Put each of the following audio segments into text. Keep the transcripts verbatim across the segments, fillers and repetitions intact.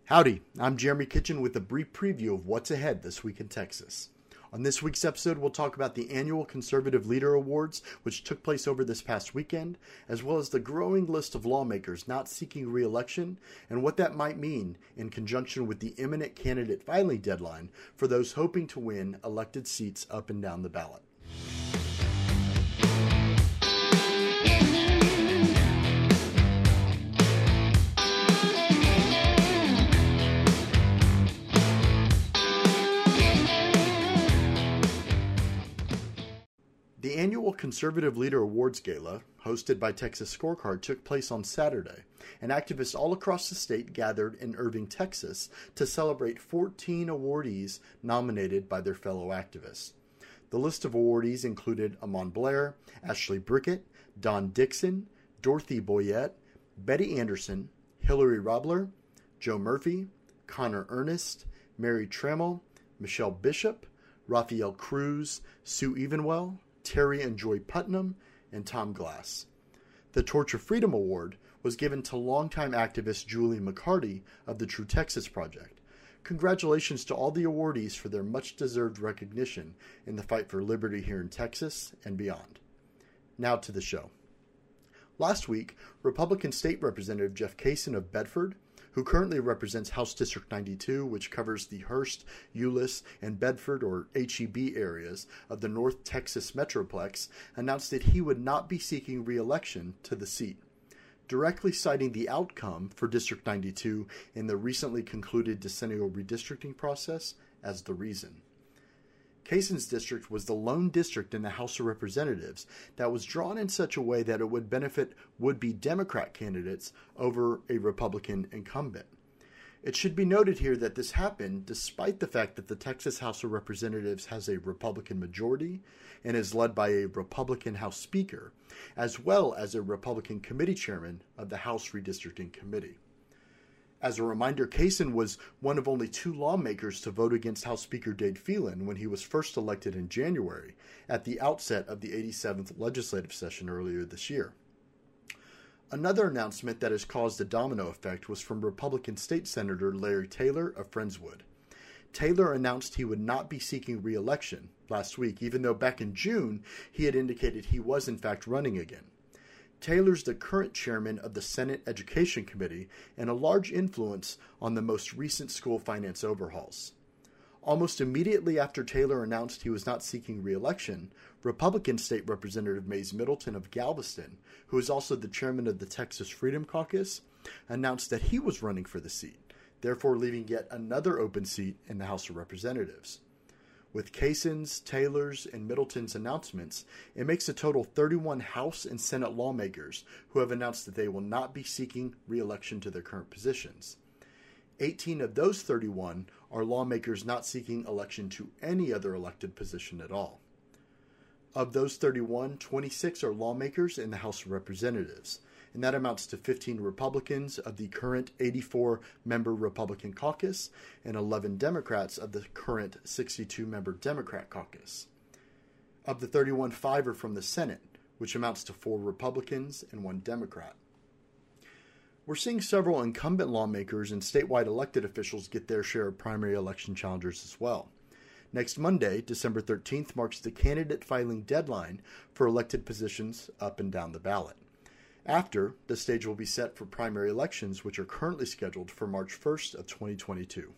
Howdy, I'm Jeremy Kitchen with a brief preview of what's ahead this week in Texas. On this week's episode, we'll talk about the annual Conservative Leader Awards, which took place over this past weekend, as well as the growing list of lawmakers not seeking re-election and what that might mean in conjunction with the imminent candidate filing deadline for those hoping to win elected seats up and down the ballot. The annual Conservative Leader Awards Gala, hosted by Texas Scorecard, took place on Saturday, and activists all across the state gathered in Irving, Texas, to celebrate fourteen awardees nominated by their fellow activists. The list of awardees included Amon Blair, Ashley Brickett, Don Dixon, Dorothy Boyette, Betty Anderson, Hillary Robler, Joe Murphy, Connor Ernest, Mary Trammell, Michelle Bishop, Raphael Cruz, Sue Evenwell, Terry and Joy Putnam, and Tom Glass. The Torch of Freedom Award was given to longtime activist Julie McCarty of the True Texas Project. Congratulations to all the awardees for their much-deserved recognition in the fight for liberty here in Texas and beyond. Now to the show. Last week, Republican State Representative Jeff Cason of Bedford, who currently represents House District ninety-two, which covers the Hearst, Euless, and Bedford, or H E B areas of the North Texas Metroplex, announced that he would not be seeking re-election to the seat, directly citing the outcome for District ninety-two in the recently concluded decennial redistricting process as the reason. Cason's district was the lone district in the House of Representatives that was drawn in such a way that it would benefit would-be Democrat candidates over a Republican incumbent. It should be noted here that this happened despite the fact that the Texas House of Representatives has a Republican majority and is led by a Republican House Speaker, as well as a Republican committee chairman of the House Redistricting Committee. As a reminder, Cason was one of only two lawmakers to vote against House Speaker Dade Phelan when he was first elected in January, at the outset of the eighty-seventh legislative session earlier this year. Another announcement that has caused a domino effect was from Republican State Senator Larry Taylor of Friendswood. Taylor announced he would not be seeking re-election last week, even though back in June he had indicated he was in fact running again. Taylor's the current chairman of the Senate Education Committee and a large influence on the most recent school finance overhauls. Almost immediately after Taylor announced he was not seeking re-election, Republican State Representative Mays Middleton of Galveston, who is also the chairman of the Texas Freedom Caucus, announced that he was running for the seat, therefore leaving yet another open seat in the House of Representatives. With Cason's, Taylor's, and Middleton's announcements, it makes a total thirty-one House and Senate lawmakers who have announced that they will not be seeking re-election to their current positions. eighteen of those thirty-one are lawmakers not seeking election to any other elected position at all. Of those thirty-one, twenty-six are lawmakers in the House of Representatives, and that amounts to fifteen Republicans of the current eighty-four member Republican caucus and eleven Democrats of the current sixty-two member Democrat caucus. Of the thirty-one, five are from the Senate, which amounts to four Republicans and one Democrat. We're seeing several incumbent lawmakers and statewide elected officials get their share of primary election challengers as well. Next Monday, December thirteenth, marks the candidate filing deadline for elected positions up and down the ballot. After, the stage will be set for primary elections, which are currently scheduled for March first of twenty twenty-two.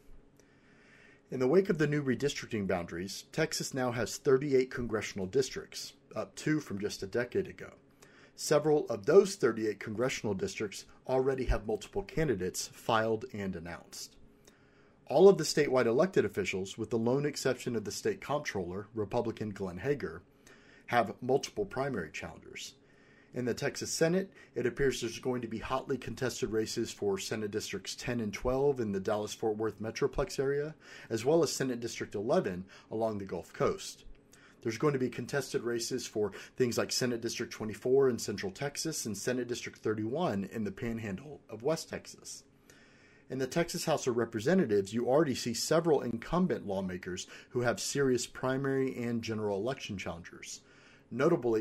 In the wake of the new redistricting boundaries, Texas now has thirty-eight congressional districts, up two from just a decade ago. Several of those thirty-eight congressional districts already have multiple candidates filed and announced. All of the statewide elected officials, with the lone exception of the state comptroller, Republican Glenn Hager, have multiple primary challengers. In the Texas Senate, it appears there's going to be hotly contested races for Senate Districts ten and twelve in the Dallas-Fort Worth Metroplex area, as well as Senate District eleven along the Gulf Coast. There's going to be contested races for things like Senate District twenty-four in Central Texas and Senate District thirty-one in the Panhandle of West Texas. In the Texas House of Representatives, you already see several incumbent lawmakers who have serious primary and general election challengers. Notably,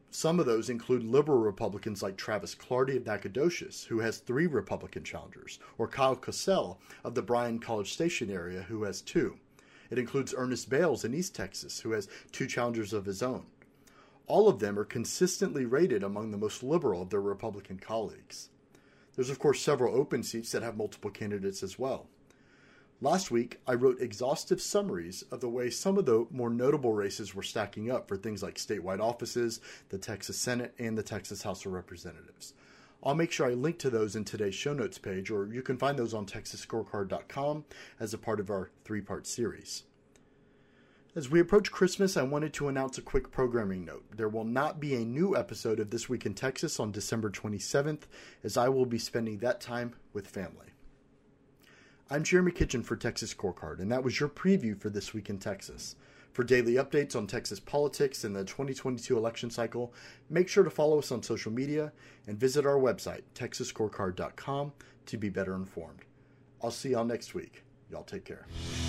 Some of those include liberal Republicans like Travis Clardy of Nacogdoches, who has three Republican challengers, or Kyle Cassell of the Bryan College Station area, who has two. It includes Ernest Bales in East Texas, who has two challengers of his own. All of them are consistently rated among the most liberal of their Republican colleagues. There's, of course, several open seats that have multiple candidates as well. Last week, I wrote exhaustive summaries of the way some of the more notable races were stacking up for things like statewide offices, the Texas Senate, and the Texas House of Representatives. I'll make sure I link to those in today's show notes page, or you can find those on texas scorecard dot com as a part of our three-part series. As we approach Christmas, I wanted to announce a quick programming note. There will not be a new episode of This Week in Texas on December twenty-seventh, as I will be spending that time with family. I'm Jeremy Kitchen for Texas Scorecard, and that was your preview for This Week in Texas. For daily updates on Texas politics and the twenty twenty-two election cycle, make sure to follow us on social media and visit our website, texas scorecard dot com, to be better informed. I'll see y'all next week. Y'all take care.